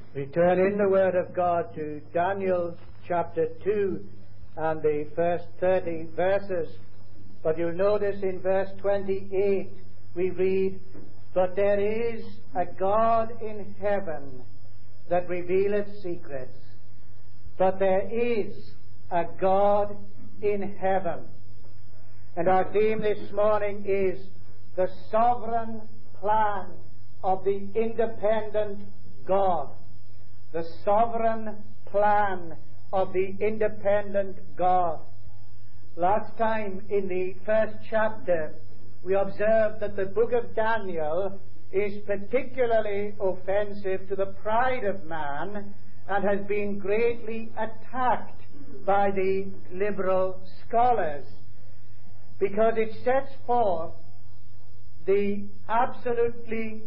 We turn in the Word of God to Daniel chapter 2 and the first 30 verses. But you'll notice in verse 28 we read, "But there is a God in heaven that revealeth secrets." But there is a God in heaven. And our theme this morning is the sovereign plan of the independent God. The sovereign plan of the independent God. Last time in the first chapter we observed that the book of Daniel is particularly offensive to the pride of man and has been greatly attacked by the liberal scholars, because it sets forth the absolute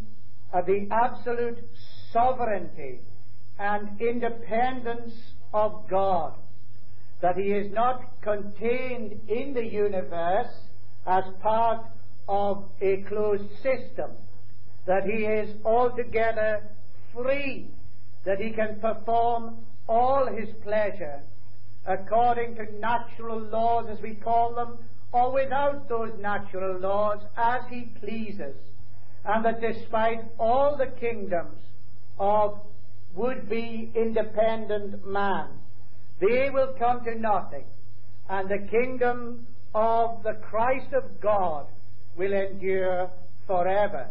sovereignty and independence of God, that He is not contained in the universe as part of a closed system, that He is altogether free, that He can perform all His pleasure according to natural laws, as we call them, or without those natural laws, as He pleases, and that despite all the kingdoms of would-be independent man, they will come to nothing, and the kingdom of the Christ of God will endure forever.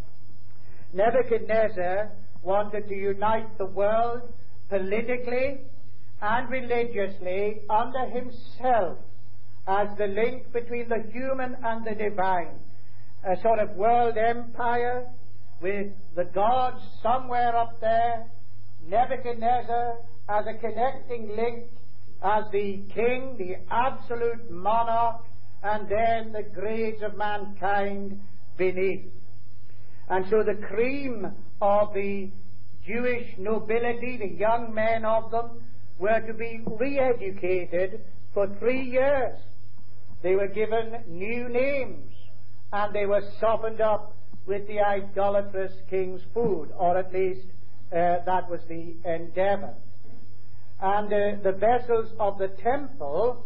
Nebuchadnezzar wanted to unite the world politically and religiously under himself as the link between the human and the divine, a sort of world empire with the gods somewhere up there, Nebuchadnezzar as a connecting link, as the king, the absolute monarch, and then the grades of mankind beneath. And so the cream of the Jewish nobility, the young men of them, were to be re-educated for 3 years. They were given new names, and they were softened up with the idolatrous king's food, or at least that was the endeavor. And the vessels of the temple,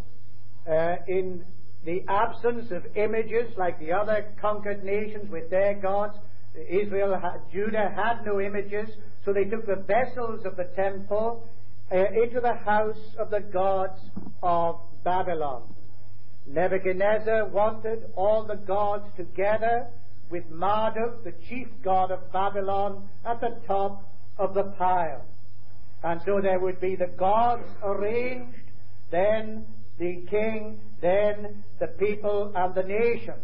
in the absence of images like the other conquered nations with their gods, Judah had no images, so they took the vessels of the temple into the house of the gods of Babylon. Nebuchadnezzar wanted all the gods together, with Marduk, the chief god of Babylon, at the top of the pile. And so there would be the gods arranged, then the king, then the people and the nations.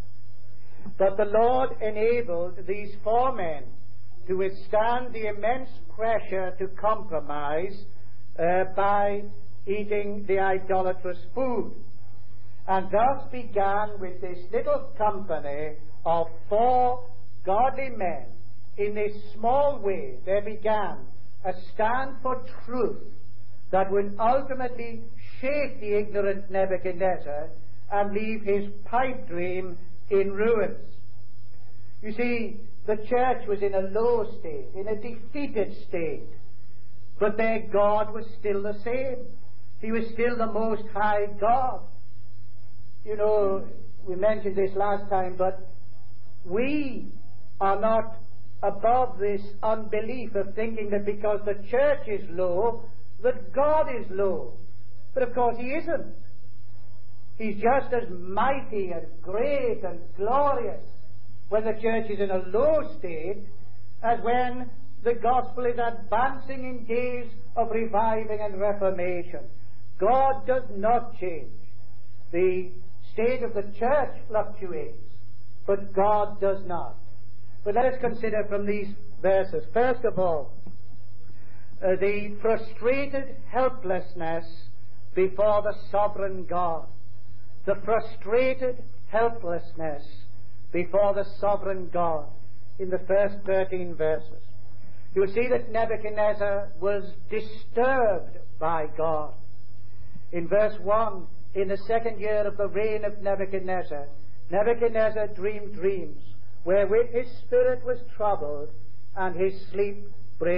But the Lord enabled these 4 men to withstand the immense pressure to compromise by eating the idolatrous food. And thus began, with this little company of 4 godly men, in this small way, there began a stand for truth that would ultimately shake the ignorant Nebuchadnezzar and leave his pipe dream in ruins. You see, the church was in a low state, in a defeated state, but their God was still the same. He was still the Most High God. You know, we mentioned this last time, but we are not above this unbelief of thinking that because the church is low, that God is low. But of course He isn't. He's just as mighty and great and glorious when the church is in a low state as when the gospel is advancing in days of reviving and reformation. God does not change. The state of the church fluctuates, but God does not. But let us consider from these verses, first of all, the frustrated helplessness before the sovereign God. The frustrated helplessness before the sovereign God in the first 13 verses. You'll see that Nebuchadnezzar was disturbed by God. In verse 1, in the 2nd year of the reign of Nebuchadnezzar, Nebuchadnezzar dreamed dreams, wherewith his spirit was troubled, and his sleep brake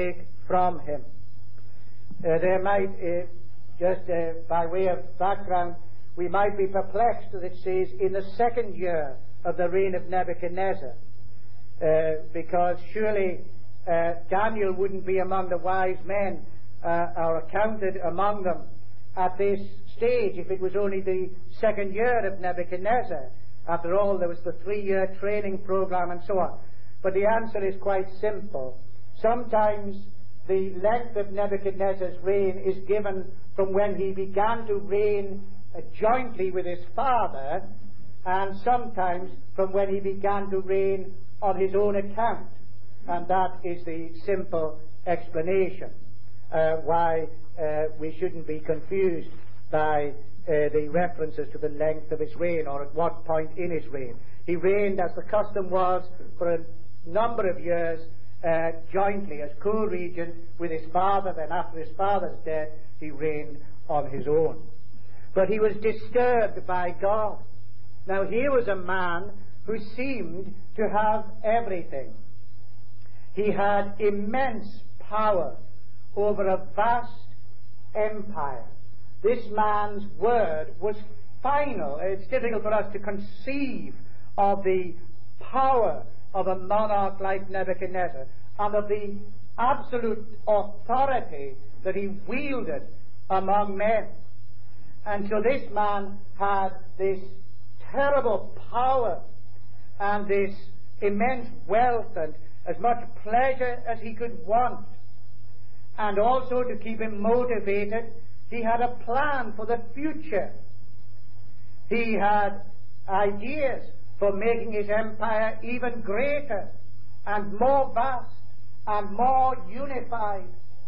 from him. There might, by way of background, we might be perplexed that it says in the 2nd year of the reign of Nebuchadnezzar, because surely Daniel wouldn't be among the wise men or counted among them at this stage if it was only the 2nd year of Nebuchadnezzar. After all, there was the 3-year training program and so on. But the answer is quite simple. Sometimes the length of Nebuchadnezzar's reign is given from when he began to reign jointly with his father, and sometimes from when he began to reign on his own account. And that is the simple explanation why we shouldn't be confused by the references to the length of his reign or at what point in his reign. He reigned, as the custom was, for a number of years jointly as co-regent with his father. Then after his father's death, he reigned on his own. But he was disturbed by God. Now here was a man who seemed to have everything. He had immense power over a vast empire. This man's word was final. It's difficult for us to conceive of the power of a monarch like Nebuchadnezzar and of the absolute authority that he wielded among men. And so this man had this terrible power and this immense wealth and as much pleasure as he could want. And also, to keep him motivated, he had a plan for the future. He had ideas for making his empire even greater and more vast and more unified.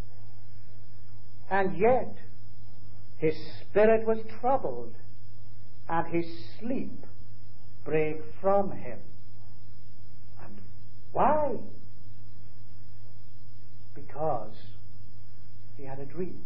And yet, his spirit was troubled, and his sleep brake from him. And why? Because he had a dream.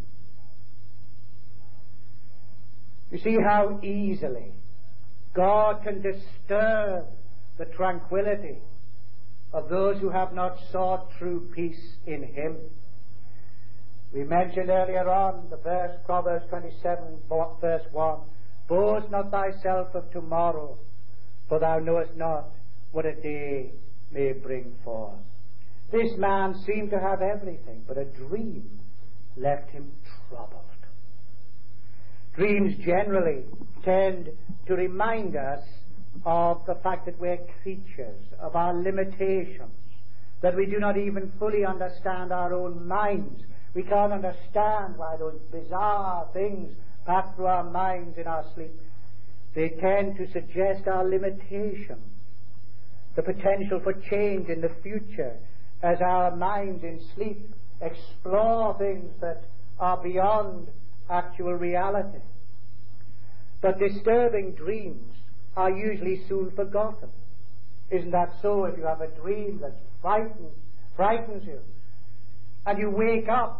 You see how easily God can disturb the tranquility of those who have not sought true peace in him. We mentioned earlier on the verse, Proverbs 27, verse 1, "Boast not thyself of tomorrow, for thou knowest not what a day may bring forth." This man seemed to have everything, but a dream left him troubled. Dreams generally tend to remind us of the fact that we're creatures, of our limitations, that we do not even fully understand our own minds. We can't understand why those bizarre things pass through our minds in our sleep. They tend to suggest our limitation, the potential for change in the future, as our minds in sleep explore things that are beyond actual reality. But disturbing dreams are usually soon forgotten. Isn't that so? If you have a dream that frightens you, and you wake up,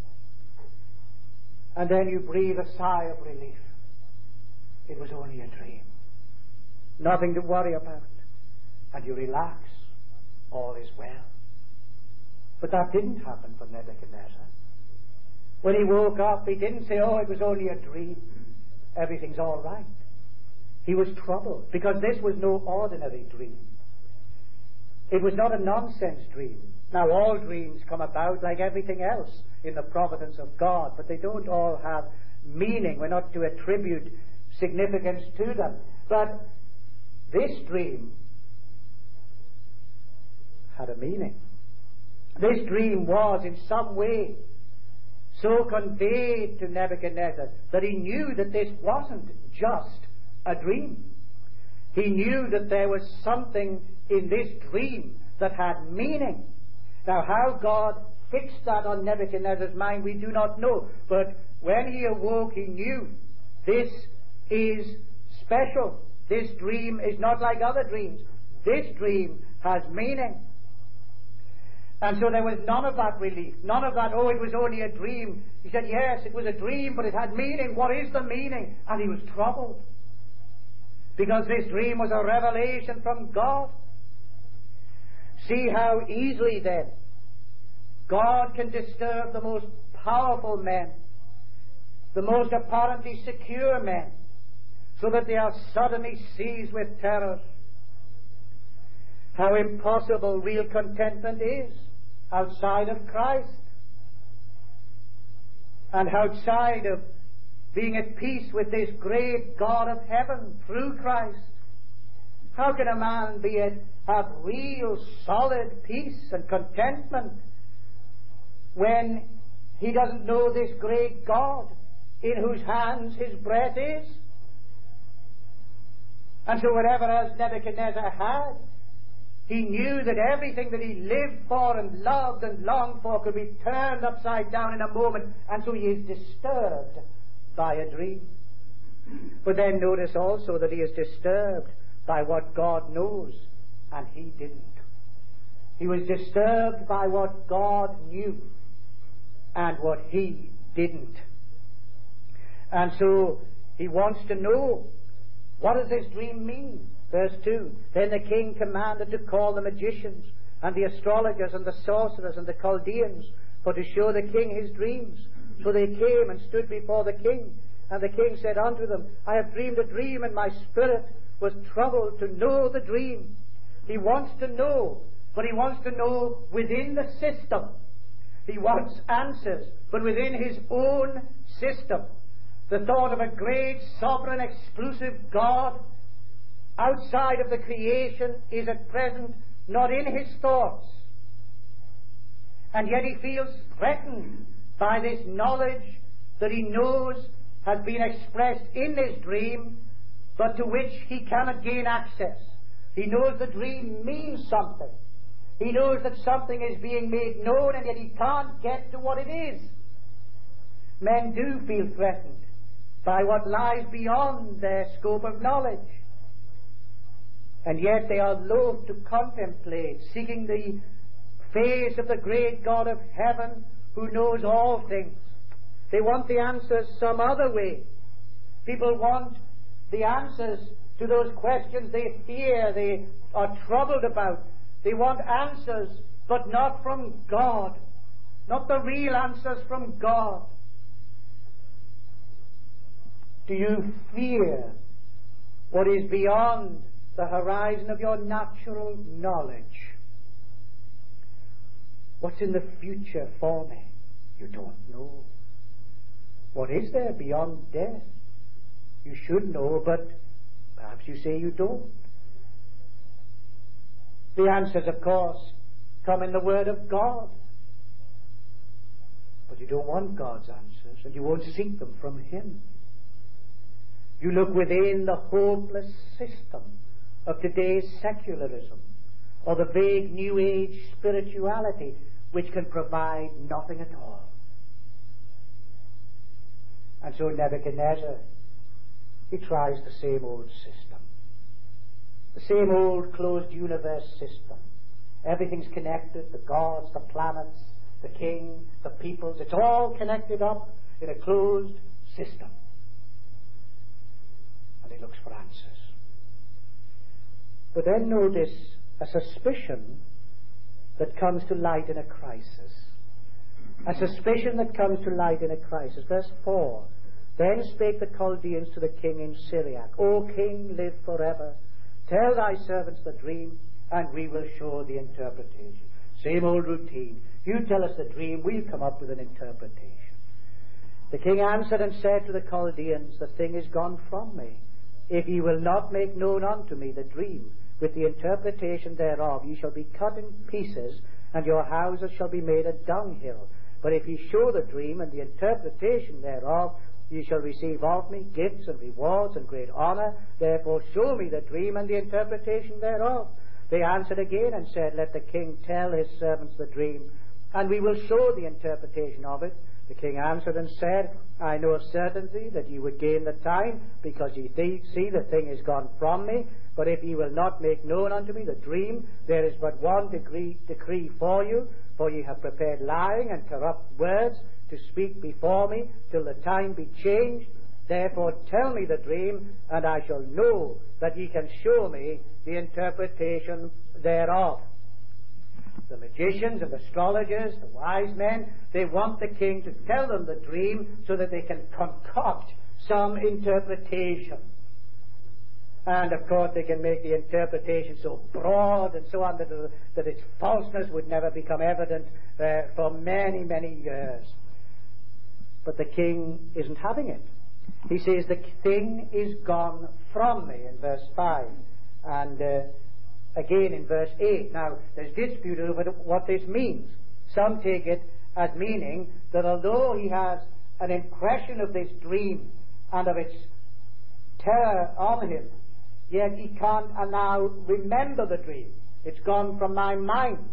and then you breathe a sigh of relief. It was only a dream. Nothing to worry about. And you relax. All is well. But that didn't happen for Nebuchadnezzar. When he woke up, he didn't say, "Oh, it was only a dream. Everything's all right." He was troubled, because this was no ordinary dream. It was not a nonsense dream. Now, all dreams come about like everything else in the providence of God, but they don't all have meaning. We're not to attribute significance to them. But this dream had a meaning. This dream was in some way so conveyed to Nebuchadnezzar that he knew that this wasn't just a dream. He knew that there was something in this dream that had meaning. Now, how God fixed that on Nebuchadnezzar's mind, we do not know. But when he awoke, he knew this is special. This dream is not like other dreams. This dream has meaning. And so there was none of that relief, none of that, "Oh, it was only a dream." He said, "Yes, it was a dream, but it had meaning. What is the meaning?" And he was troubled, because this dream was a revelation from God. See how easily then God can disturb the most powerful men, the most apparently secure men, so that they are suddenly seized with terror. How impossible real contentment is outside of Christ, and outside of being at peace with this great God of heaven through Christ. How can a man have real solid peace and contentment when he doesn't know this great God in whose hands his breath is? And so whatever else Nebuchadnezzar had, he knew that everything that he lived for and loved and longed for could be turned upside down in a moment, and so he is disturbed by a dream. But then notice also that he is disturbed by what God knows, and he didn't. He was disturbed by what God knew, and what he didn't. And so he wants to know, what does this dream mean? Verse 2, then the king commanded to call the magicians and the astrologers and the sorcerers and the Chaldeans for to show the king his dreams. So they came and stood before the king. And the king said unto them, I have dreamed a dream, and my spirit was troubled to know the dream. He wants to know, but he wants to know within the system. He wants answers, but within his own system. The thought of a great, sovereign, exclusive God outside of the creation is at present not in his thoughts. And yet he feels threatened by this knowledge that he knows has been expressed in this dream, but to which he cannot gain access. He knows the dream means something. He knows that something is being made known, and yet he can't get to what it is. Men do feel threatened by what lies beyond their scope of knowledge. And yet they are loath to contemplate, seeking the face of the great God of heaven who knows all things. They want the answers some other way. People want the answers to those questions they fear, they are troubled about. They want answers, but not from God. Not the real answers from God. Do you fear what is beyond the horizon of your natural knowledge? What's in the future for me? You don't know. What is there beyond death? You should know, but perhaps you say you don't. The answers, of course, come in the Word of God. But you don't want God's answers, and you won't seek them from Him. You look within the hopeless system of today's secularism, or the vague New Age spirituality, which can provide nothing at all. And so Nebuchadnezzar, he tries the same old system. The same old closed universe system. Everything's connected, the gods, the planets, the king, the peoples. It's all connected up in a closed system. And he looks for answers. But then notice a suspicion that comes to light in a crisis. A suspicion that comes to light in a crisis. Verse 4. Then spake the Chaldeans to the king in Syriac, O king, live forever. Tell thy servants the dream, and we will show the interpretation. Same old routine. You tell us the dream, we'll come up with an interpretation. The king answered and said to the Chaldeans, the thing is gone from me. If ye will not make known unto me the dream, with the interpretation thereof, ye shall be cut in pieces, and your houses shall be made a dunghill. But if ye show the dream and the interpretation thereof, ye shall receive of me gifts and rewards and great honor. Therefore show me the dream and the interpretation thereof. They answered again and said, let the king tell his servants the dream, and we will show the interpretation of it. The king answered and said, I know of certainty that ye would gain the time, because ye see the thing is gone from me. But if ye will not make known unto me the dream, there is but one decree for you, for ye have prepared lying and corrupt words to speak before me till the time be changed. Therefore tell me the dream, and I shall know that ye can show me the interpretation thereof. the magicians and astrologers, the wise men, they want the king to tell them the dream so that they can concoct some interpretation. And of course they can make the interpretation so broad and so on that its falseness would never become evident for many, many years. But the king isn't having it. He says, the thing is gone from me, in verse 5. And again in verse 8. Now, there's dispute over what this means. Some take it as meaning that although he has an impression of this dream and of its terror on him, yet he can't now remember the dream. It's gone from my mind.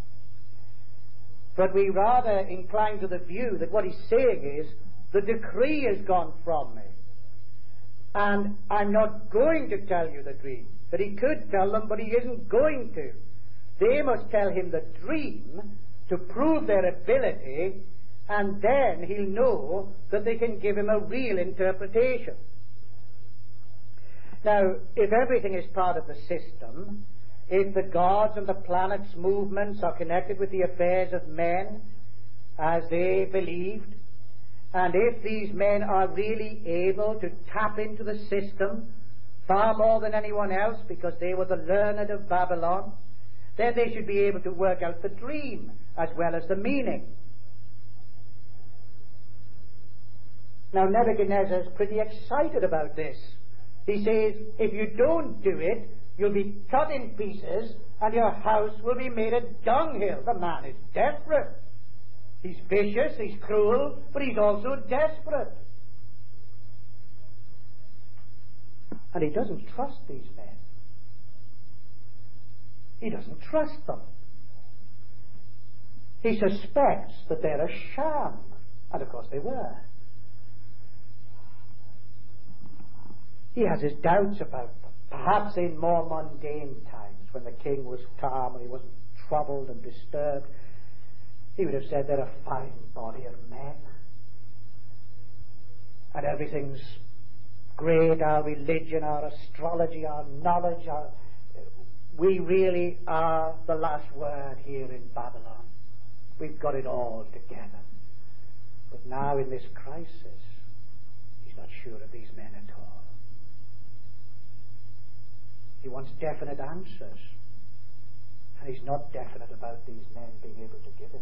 But we rather incline to the view that what he's saying is, the decree is gone from me. And I'm not going to tell you the dream. That he could tell them, but he isn't going to. They must tell him the dream to prove their ability, and then he'll know that they can give him a real interpretation. Now, if everything is part of the system, if the gods and the planets' movements are connected with the affairs of men, as they believed, and if these men are really able to tap into the system far more than anyone else because they were the learned of Babylon, then they should be able to work out the dream as well as the meaning. Now Nebuchadnezzar is pretty excited about this. He says, if you don't do it, you'll be cut in pieces and your house will be made a dunghill. The man is desperate. He's vicious, he's cruel, but he's also desperate. And he doesn't trust these men. He doesn't trust them. He suspects that they're a sham. And of course they were. He has his doubts about them. Perhaps in more mundane times, when the king was calm and he wasn't troubled and disturbed, he would have said, they're a fine body of men. And everything's great, our religion, our astrology, our knowledge, we really are the last word here in Babylon. We've got it all together. But now in this crisis, he's not sure of these men at all. He wants definite answers. And he's not definite about these men being able to give them.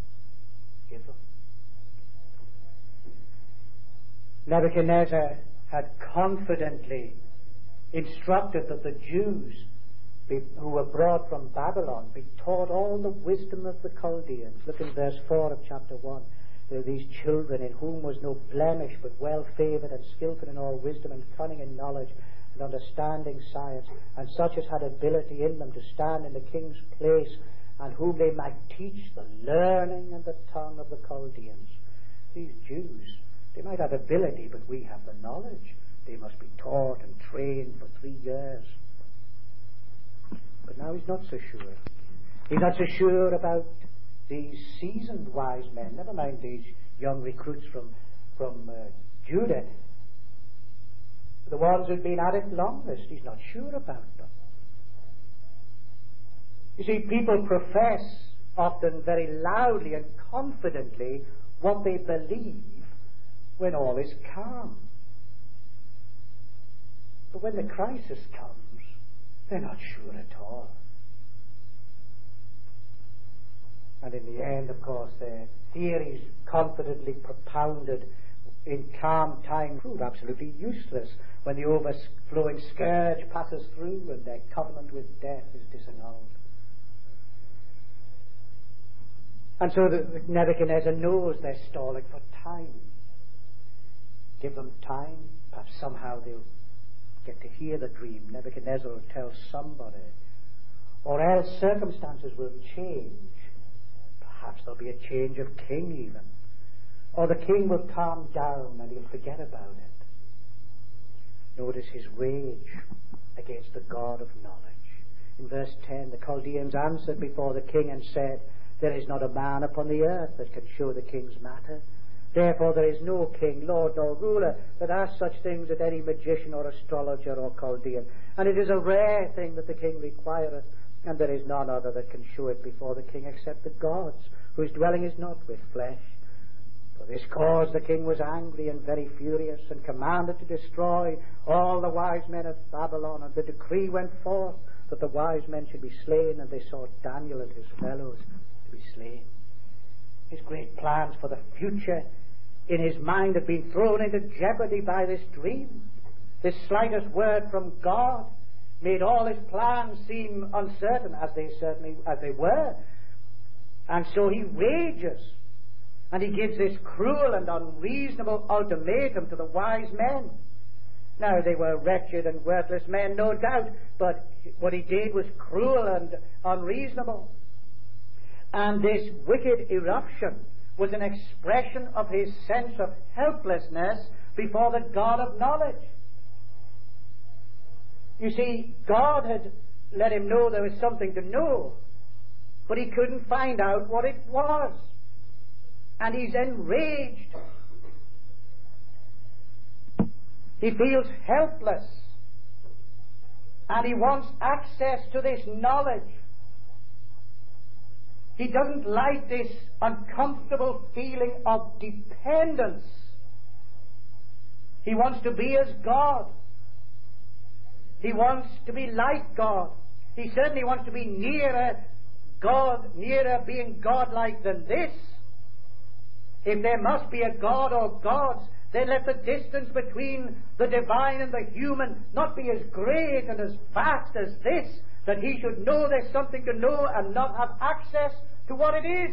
Nebuchadnezzar had confidently instructed that the Jews who were brought from Babylon be taught all the wisdom of the Chaldeans. Look in verse 4 of chapter 1. There are these children in whom was no blemish, but well favored and skillful in all wisdom and cunning and knowledge and understanding science, and such as had ability in them to stand in the king's place, and whom they might teach the learning and the tongue of the Chaldeans. These Jews, they might have ability, but we have the knowledge. They must be taught and trained for 3 years. But now he's not so sure. He's not so sure about these seasoned wise men, never mind these young recruits from Judah. The ones who've been at it longest, he's not sure about them. You see, people profess often very loudly and confidently what they believe when all is calm. But when the crisis comes, they're not sure at all. And in the end, of course, their theories confidently propounded in calm time prove absolutely useless when the overflowing scourge passes through and their covenant with death is disannulled. And so Nebuchadnezzar knows they're stalling for time. Give them time, perhaps somehow they'll get to hear the dream. Nebuchadnezzar will tell somebody. Or else circumstances will change. Perhaps there'll be a change of king even. Or the king will calm down and he'll forget about it. Notice his rage against the God of knowledge. In verse 10, the Chaldeans answered before the king and said, there is not a man upon the earth that can show the king's matter. Therefore there is no king, lord, nor ruler that asks such things at any magician or astrologer or Chaldean. And it is a rare thing that the king requireth and there is none other that can show it before the king except the gods, whose dwelling is not with flesh. For this cause the king was angry and very furious, and commanded to destroy all the wise men of Babylon. And the decree went forth that the wise men should be slain, and they sought Daniel and his fellows to be slain. His great plans for the future in his mind had been thrown into jeopardy by this dream. This slightest word from God made all his plans seem uncertain, as they were. And so he rages, and he gives this cruel and unreasonable ultimatum to the wise men. Now, they were wretched and worthless men, no doubt, but what he did was cruel and unreasonable. And this wicked eruption was an expression of his sense of helplessness before the God of knowledge. You see, God had let him know there was something to know, but he couldn't find out what it was. And he's enraged. He feels helpless. And he wants access to this knowledge. He doesn't like this uncomfortable feeling of dependence. He wants to be as God. He wants to be like God. He certainly wants to be nearer God, nearer being God-like than this. If there must be a God or gods, then let the distance between the divine and the human not be as great and as vast as this, that he should know there's something to know and not have access to what it is.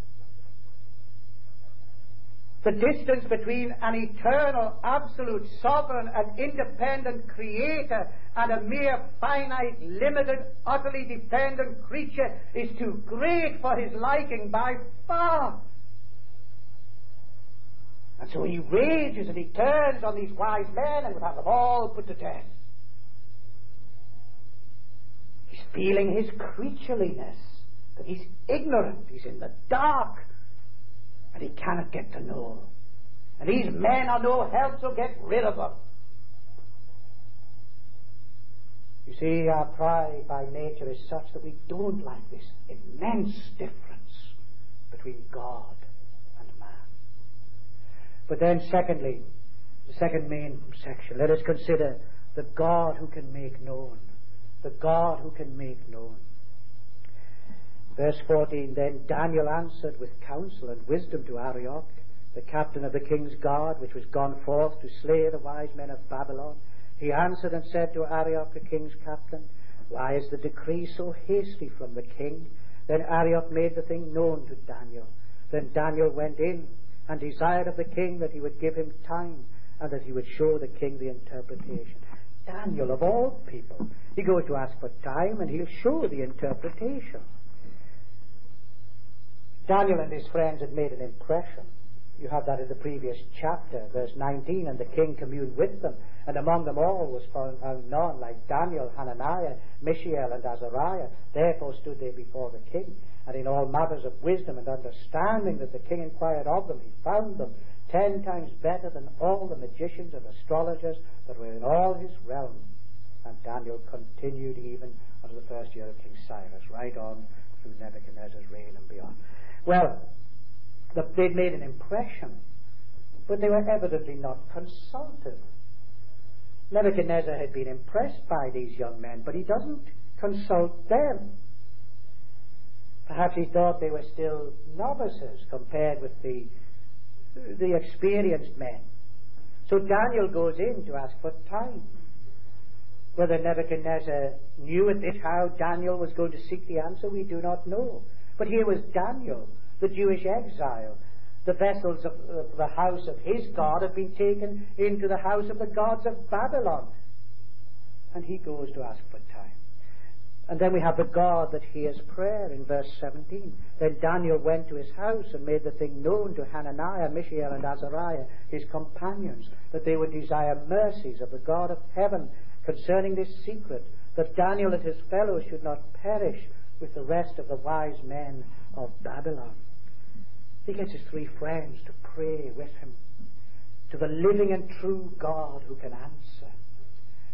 The distance between an eternal, absolute, sovereign and independent creator and a mere finite, limited, utterly dependent creature is too great for his liking by far. And so he rages and he turns on these wise men and would have them all put to death. He's feeling his creatureliness, that he's ignorant, he's in the dark, and he cannot get to know. And these men are no help, so get rid of them. You see, our pride by nature is such that we don't like this immense difference between God and man. But then secondly, the second main section, let us consider the God who can make known. The God who can make known. Verse 14, then Daniel answered with counsel and wisdom to Arioch, the captain of the king's guard, which was gone forth to slay the wise men of Babylon. He answered and said to Arioch, the king's captain, why is the decree so hasty from the king? Then Arioch made the thing known to Daniel. Then Daniel went in and desired of the king that he would give him time and that he would show the king the interpretation. Daniel, of all people, he goes to ask for time and he'll show the interpretation. Daniel and his friends had made an impression. You have that in the previous chapter, verse 19, and the king communed with them, and among them all was found none like Daniel, Hananiah, Mishael, and Azariah. Therefore stood they before the king, and in all matters of wisdom and understanding that the king inquired of them, he found them 10 times better than all the magicians and astrologers that were in all his realm. And Daniel continued even unto the first year of King Cyrus, right on through Nebuchadnezzar's reign and beyond. Well, they'd made an impression, but they were evidently not consulted. Nebuchadnezzar had been impressed by these young men, but he doesn't consult them. Perhaps he thought they were still novices compared with the experienced men. So Daniel goes in to ask for time. Whether Nebuchadnezzar knew at this how Daniel was going to seek the answer, we do not know. But here was Daniel, the Jewish exile. The vessels of the house of his God had been taken into the house of the gods of Babylon. And he goes to ask for time. And then we have the God that hears prayer in verse 17. Then Daniel went to his house and made the thing known to Hananiah, Mishael, and Azariah, his companions, that they would desire mercies of the God of heaven concerning this secret, that Daniel and his fellows should not perish with the rest of the wise men of Babylon. He gets his 3 friends to pray with him to the living and true God who can answer,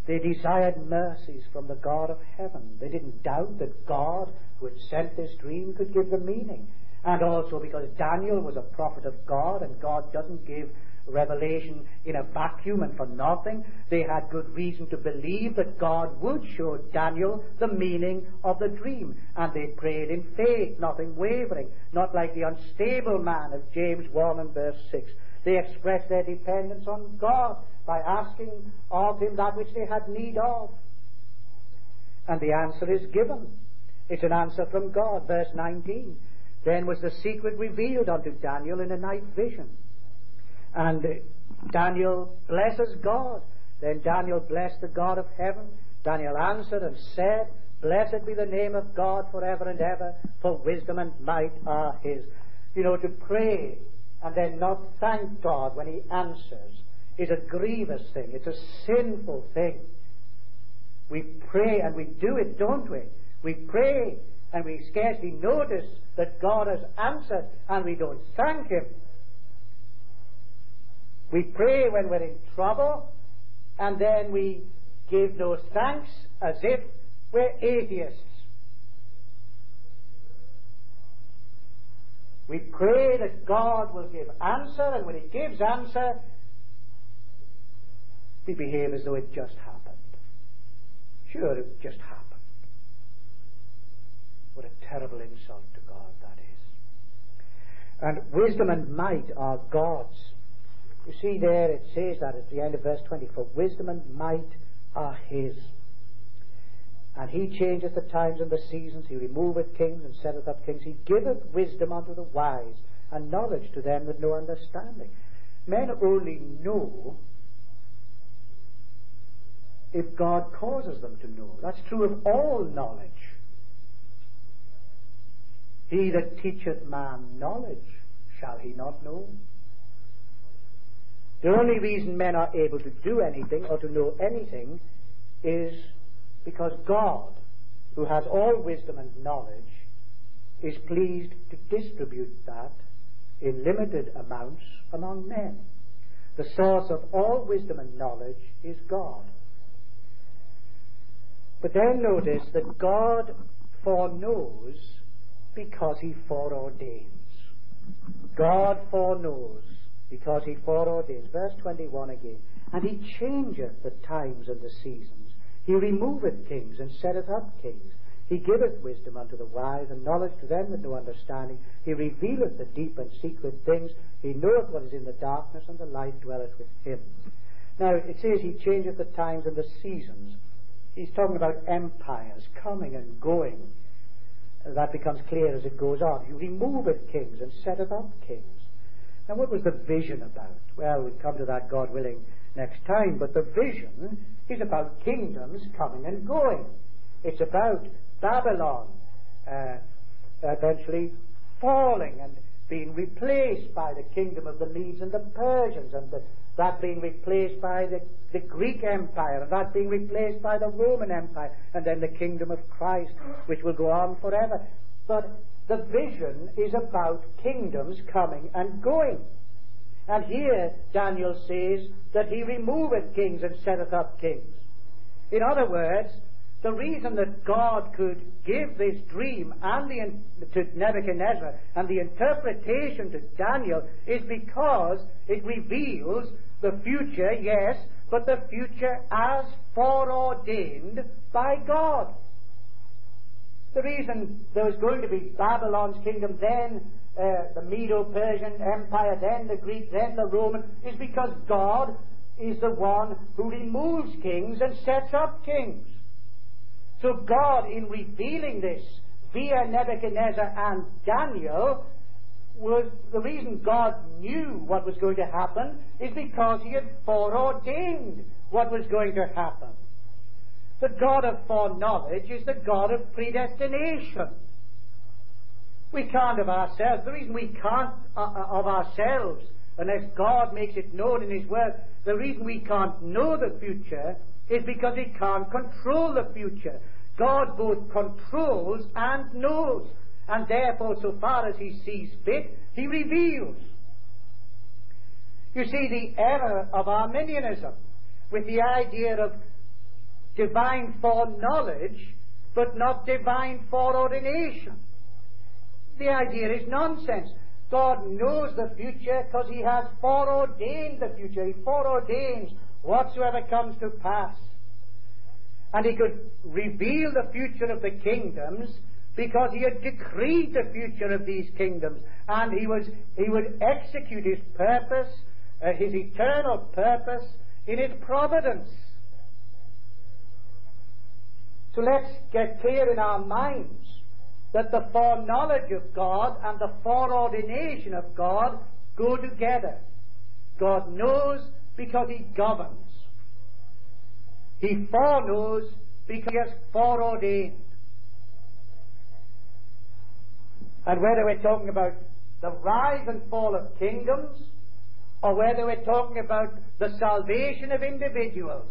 They desired mercies from the God of heaven. They didn't doubt that God, who had sent this dream, could give them meaning. And also because Daniel was a prophet of God, and God doesn't give revelation in a vacuum and for nothing, they had good reason to believe that God would show Daniel the meaning of the dream. And they prayed in faith, nothing wavering, not like the unstable man of James 1 and verse 6. They expressed their dependence on God by asking of him that which they had need of. And the answer is given. It's an answer from God. Verse 19. Then was the secret revealed unto Daniel in a night vision. And Daniel blesses God. Then Daniel blessed the God of heaven. Daniel answered and said, Blessed be the name of God forever and ever, for wisdom and might are his. You know, to pray and then not thank God when he answers is a grievous thing. It's a sinful thing. We pray and we do it, don't we? We pray and we scarcely notice that God has answered, and we don't thank him. We pray when we're in trouble, and then we give no thanks, as if we're atheists. We pray that God will give answer, and when he gives answer, we behave as though it just happened. Sure, it just happened. What a terrible insult to God that is. And wisdom and might are God's. You see there, it says that at the end of verse 20, for wisdom and might are his. And he changeth the times and the seasons. He removeth kings and setteth up kings. He giveth wisdom unto the wise, and knowledge to them that know understanding. Men only know if God causes them to know. That's true of all knowledge. He that teacheth man knowledge, shall he not know? The only reason men are able to do anything or to know anything is because God, who has all wisdom and knowledge, is pleased to distribute that in limited amounts among men. The source of all wisdom and knowledge is God. But then notice that God foreknows because he foreordains. God foreknows because he foreordains. Verse 21 again. And he changeth the times and the seasons. He removeth kings and setteth up kings. He giveth wisdom unto the wise, and knowledge to them that know understanding. He revealeth the deep and secret things. He knoweth what is in the darkness, and the light dwelleth with him. Now, it says he changeth the times and the seasons. He's talking about empires coming and going. That becomes clear as it goes on. He removeth kings and setteth up kings. Now, what was the vision about? Well, we'll come to that, God willing, next time. But the vision is about kingdoms coming and going. It's about Babylon eventually falling and being replaced by the kingdom of the Medes and the Persians, and that being replaced by the Greek Empire, and that being replaced by the Roman Empire, and then the kingdom of Christ, which will go on forever. But the vision is about kingdoms coming and going. And here Daniel says that he removeth kings and setteth up kings. In other words, the reason that God could give this dream and to Nebuchadnezzar and the interpretation to Daniel is because it reveals the future, yes, but the future as foreordained by God. The reason there was going to be Babylon's kingdom, then the Medo-Persian Empire, then the Greek, then the Roman, is because God is the one who removes kings and sets up kings. So God, in revealing this via Nebuchadnezzar and Daniel, was the reason God knew what was going to happen is because he had foreordained what was going to happen. The God of foreknowledge is the God of predestination. We can't of ourselves. The reason we can't of ourselves, unless God makes it known in his word, the reason we can't know the future is because he can't control the future. God both controls and knows, and therefore, so far as he sees fit, he reveals. You see, the error of Arminianism, with the idea of divine foreknowledge, but not divine foreordination. The idea is nonsense. God knows the future because He has foreordained the future. He foreordains whatsoever comes to pass. And He could reveal the future of the kingdoms because He had decreed the future of these kingdoms, and He would execute His purpose, His eternal purpose, in His providence. So let's get clear in our minds that the foreknowledge of God and the foreordination of God go together. God knows because He governs. He foreknows because He has foreordained. And whether we're talking about the rise and fall of kingdoms, or whether we're talking about the salvation of individuals,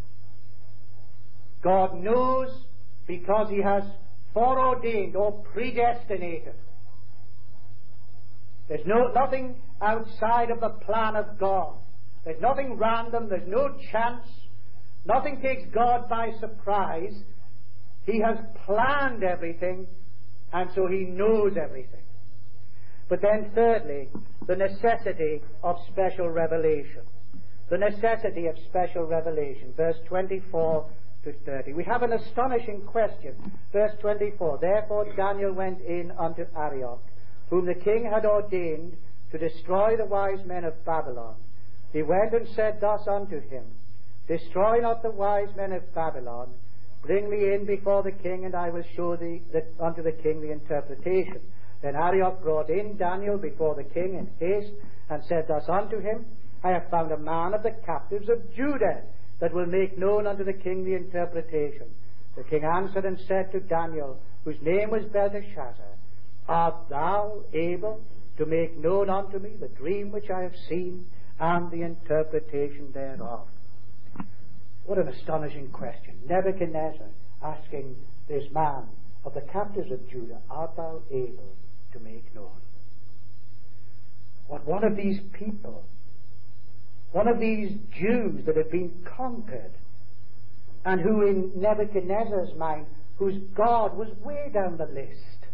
God knows because He has foreordained or predestinated. There's nothing outside of the plan of God. There's nothing random, there's no chance. Nothing takes God by surprise. He has planned everything, and so He knows everything. But then thirdly, the necessity of special revelation. The necessity of special revelation. Verse 24 to 30. We have an astonishing question. Verse 24. Therefore Daniel went in unto Arioch, whom the king had ordained to destroy the wise men of Babylon. He went and said thus unto him, Destroy not the wise men of Babylon. Bring me in before the king, and I will show unto the king the interpretation. Then Arioch brought in Daniel before the king in haste, and said thus unto him, I have found a man of the captives of Judah, that will make known unto the king the interpretation. The king answered and said to Daniel, whose name was Belteshazzar, Art thou able to make known unto me the dream which I have seen, and the interpretation thereof? What an astonishing question. Nebuchadnezzar asking this man of the captives of Judah, Art thou able to make known? What one of these people, one of these Jews that had been conquered, and who in Nebuchadnezzar's mind, whose God was way down the list.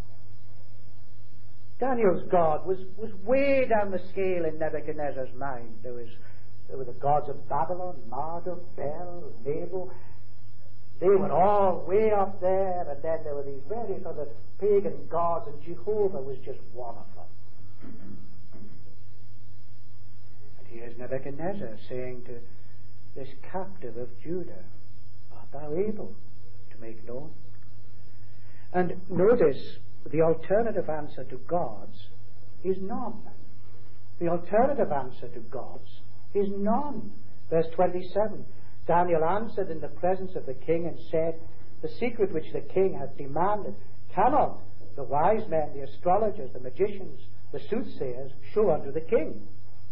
Daniel's God was way down the scale in Nebuchadnezzar's mind. There were the gods of Babylon, Marduk, Bel, Nebo. They were all way up there, and then there were these various other pagan gods, and Jehovah was just one of them. And here's Nebuchadnezzar saying to this captive of Judah, Art thou able to make known? And notice, the alternative answer to God's is none. The alternative answer to God's is none. Verse 27, Daniel answered in the presence of the king and said, The secret which the king hath demanded cannot the wise men, the astrologers, the magicians, the soothsayers show unto the king.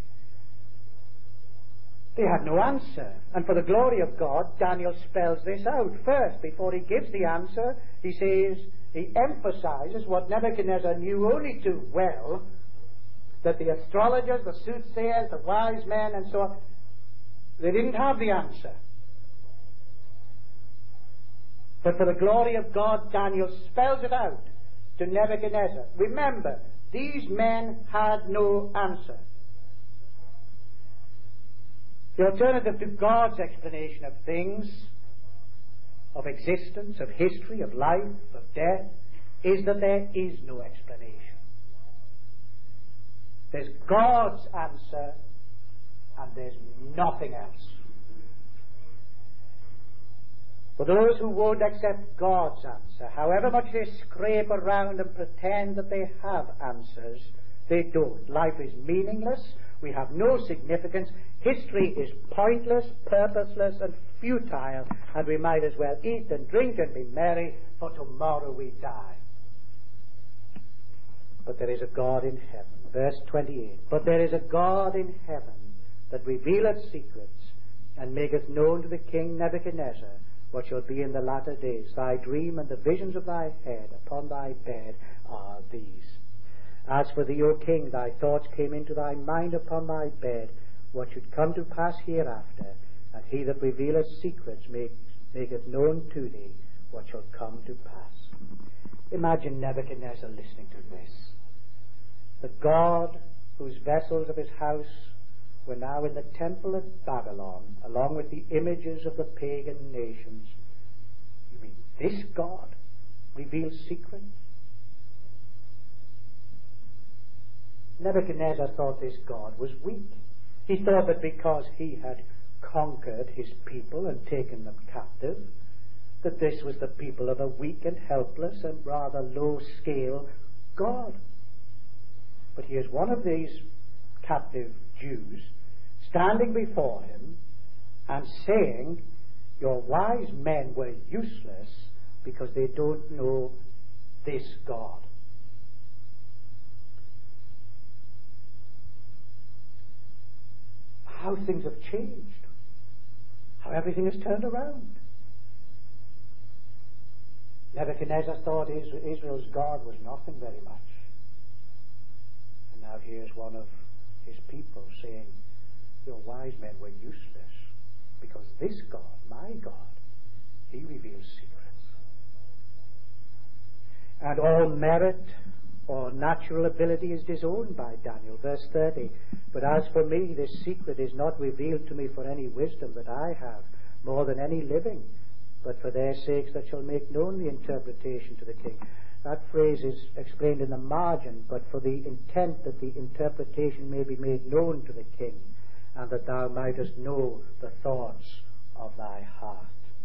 They had no answer. And for the glory of God, Daniel spells this out. First, before he gives the answer, he emphasizes what Nebuchadnezzar knew only too well, that the astrologers, the soothsayers, the wise men, and so on, they didn't have the answer. But for the glory of God, Daniel spells it out to Nebuchadnezzar. Remember, these men had no answer. The alternative to God's explanation of things, of existence, of history, of life, of death, is that there is no explanation. There's God's answer, and there's nothing else. For those who won't accept God's answer, however much they scrape around and pretend that they have answers, they don't. Life is meaningless. We have no significance. History is pointless, purposeless, and futile, and we might as well eat and drink and be merry, for tomorrow we die. But there is a God in heaven. Verse 28. But there is a God in heaven that revealeth secrets, and maketh known to the king Nebuchadnezzar what shall be in the latter days. Thy dream and the visions of thy head upon thy bed are these. As for thee, O king, thy thoughts came into thy mind upon thy bed, what should come to pass hereafter, and he that revealeth secrets makes maketh known to thee what shall come to pass. Imagine Nebuchadnezzar listening to this. The God whose vessels of his house were now in the temple at Babylon, along with the images of the pagan nations. You mean this God reveals secrets? Nebuchadnezzar thought this God was weak. He thought that because he had conquered his people and taken them captive, that this was the people of a weak and helpless and rather low-scale God. But here's one of these captive Jews standing before him and saying, your wise men were useless because they don't know this God. How things have changed. How everything has turned around. Nebuchadnezzar thought Israel's God was nothing very much. And now here's one of his people saying, your wise men were useless because this God, my God, he reveals secrets. And all merit or natural ability is disowned by Daniel. Verse 30, but as for me, this secret is not revealed to me for any wisdom that I have, more than any living, but for their sakes that shall make known the interpretation to the king. That phrase is explained in the margin, but for the intent that the interpretation may be made known to the king, and that thou mightest know the thoughts of thy heart.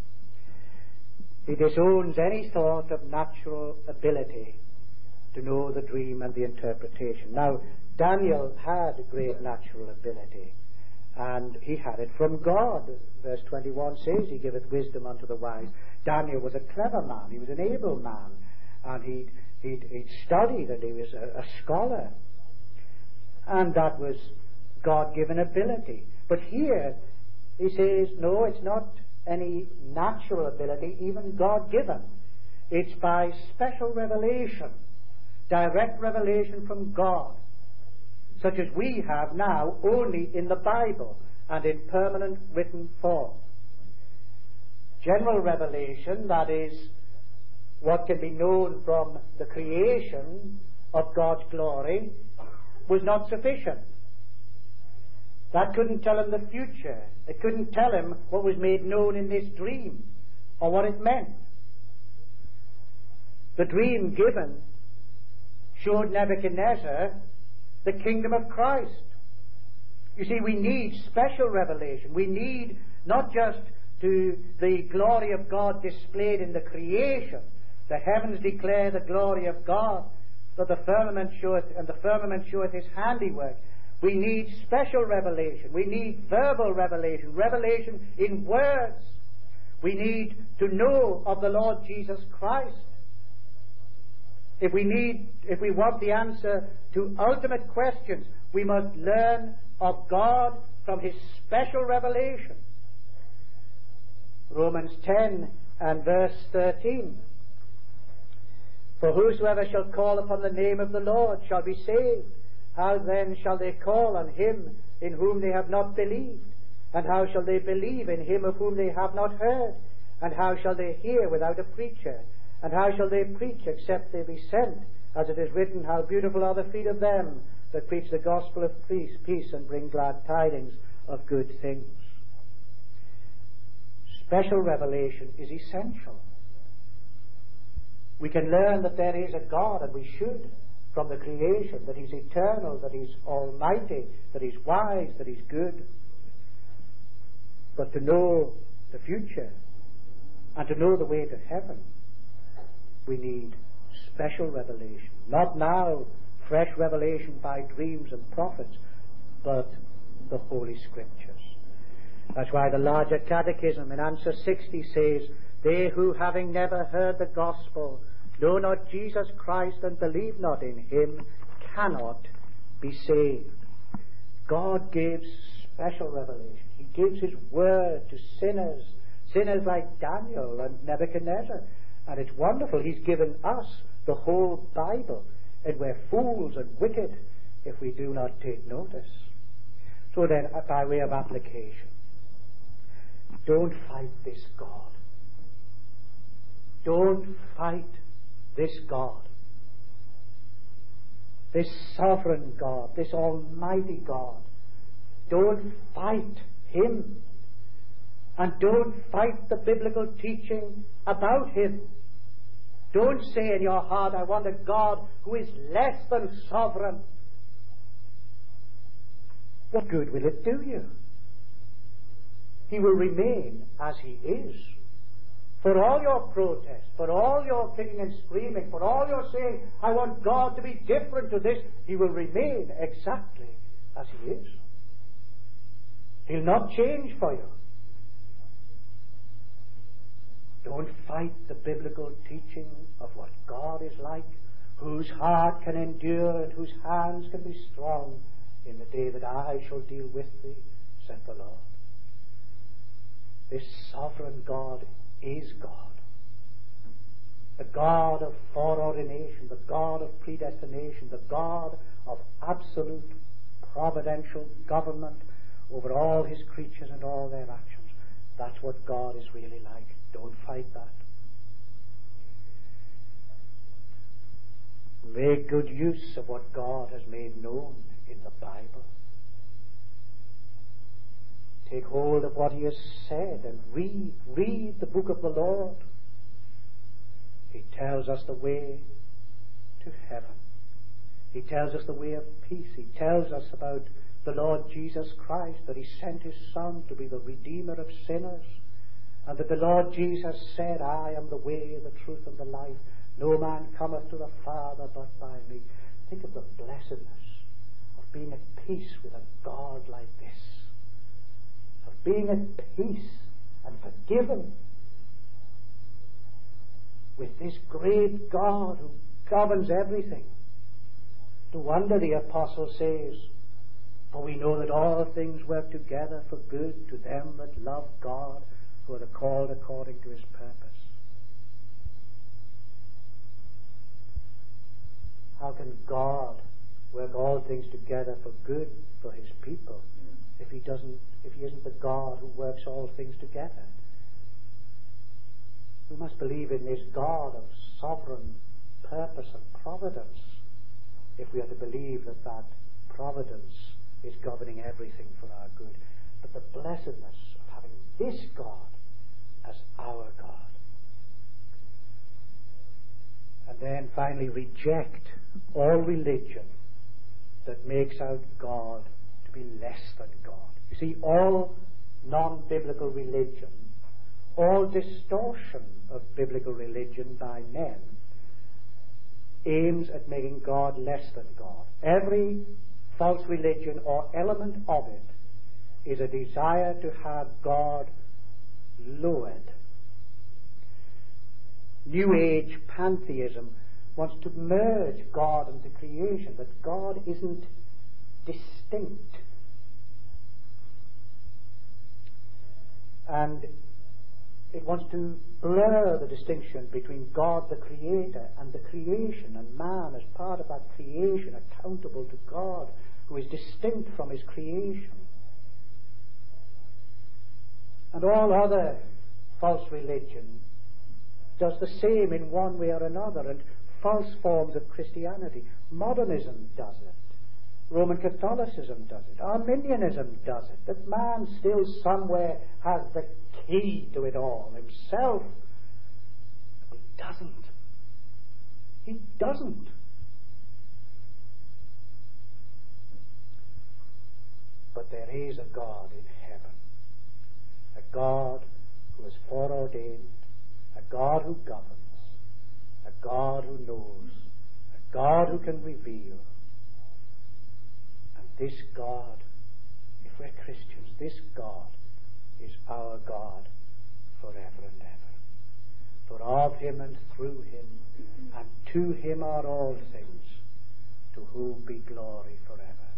He disowns any thought of natural ability to know the dream and the interpretation. Now, Daniel had great natural ability, and he had it from God. Verse 21 says, he giveth wisdom unto the wise. Daniel was a clever man, he was an able man, and he'd studied, and he was a scholar. And that was God-given ability. But here, he says, no, it's not any natural ability, even God-given. It's by special revelation, direct revelation from God, such as we have now only in the Bible and in permanent written form. General revelation, that is, what can be known from the creation of God's glory, was not sufficient. That couldn't tell him the future. It couldn't tell him what was made known in this dream or what it meant. The dream given showed Nebuchadnezzar the kingdom of Christ. You see, we need special revelation. We need not just to the glory of God displayed in the creation. The heavens declare the glory of God, that the firmament showeth his handiwork. We need special revelation. We need verbal revelation, revelation in words. We need to know of the Lord Jesus Christ. If we want the answer to ultimate questions, we must learn of God from his special revelation. Romans 10 and verse 13. For whosoever shall call upon the name of the Lord shall be saved. How then shall they call on him in whom they have not believed? And how shall they believe in him of whom they have not heard? And how shall they hear without a preacher? And how shall they preach except they be sent? As it is written, how beautiful are the feet of them that preach the gospel of peace and bring glad tidings of good things. Special revelation is essential. We can learn that there is a God, and we should, from the creation, that he's eternal, that he's almighty, that he's wise, that he's good. But to know the future and to know the way to heaven, we need special revelation. Not now fresh revelation by dreams and prophets, but the Holy Scriptures. That's why the larger catechism in answer 60 says, they who having never heard the gospel know not Jesus Christ and believe not in him cannot be saved. God gives special revelation. He gives his word to sinners like Daniel and Nebuchadnezzar. And it's wonderful. He's given us the whole Bible, and we're fools and wicked if we do not take notice. So then, by way of application, don't fight this God. Don't fight this God, this sovereign God, this almighty God. Don't fight Him. And don't fight the biblical teaching about Him. Don't say in your heart, I want a God who is less than sovereign. What good will it do you? He will remain as He is. For all your protest, for all your kicking and screaming, for all your saying, I want God to be different to this, He will remain exactly as He is. He'll not change for you. Don't fight the biblical teaching of what God is like, whose heart can endure and whose hands can be strong in the day that I shall deal with thee, said the Lord. This sovereign God is God. The God of foreordination, the God of predestination, the God of absolute providential government over all His creatures and all their actions. That's what God is really like. Don't fight that. Make good use of what God has made known in the Bible. Take hold of what He has said and read the book of the Lord. He tells us the way to heaven. He tells us the way of peace. He tells us about the Lord Jesus Christ, that He sent His Son to be the Redeemer of sinners, and that the Lord Jesus said, I am the way, the truth, and the life. No man cometh to the Father but by me. Think of the blessedness of being at peace with a God like this, of being at peace and forgiven with this great God who governs everything. No wonder the apostle says, for we know that all things work together for good to them that love God, who are called according to His purpose. How can God work all things together for good for His people if He isn't the God who works all things together? We must believe in this God of sovereign purpose and providence if we are to believe that that providence is governing everything for our good. But the blessedness of having this God as our God. And then finally, reject all religion that makes out God to be less than God. You see, all non-biblical religion, all distortion of biblical religion by men aims at making God less than God. Every false religion or element of it is a desire to have God lowered. New Age pantheism wants to merge God and the creation, that God isn't distinct. And it wants to blur the distinction between God the Creator and the creation, and man as part of that creation, accountable to God, who is distinct from His creation. And all other false religion does the same in one way or another, and false forms of Christianity. Modernism does it. Roman Catholicism does it. Arminianism does it. That man still somewhere has the key to it all himself. He doesn't. He doesn't. But there is a God in heaven. A God who is foreordained. A God who governs. A God who knows. A God who can reveal. And this God, if we're Christians, this God is our God forever and ever. For of Him and through Him and to Him are all things, to whom be glory forever.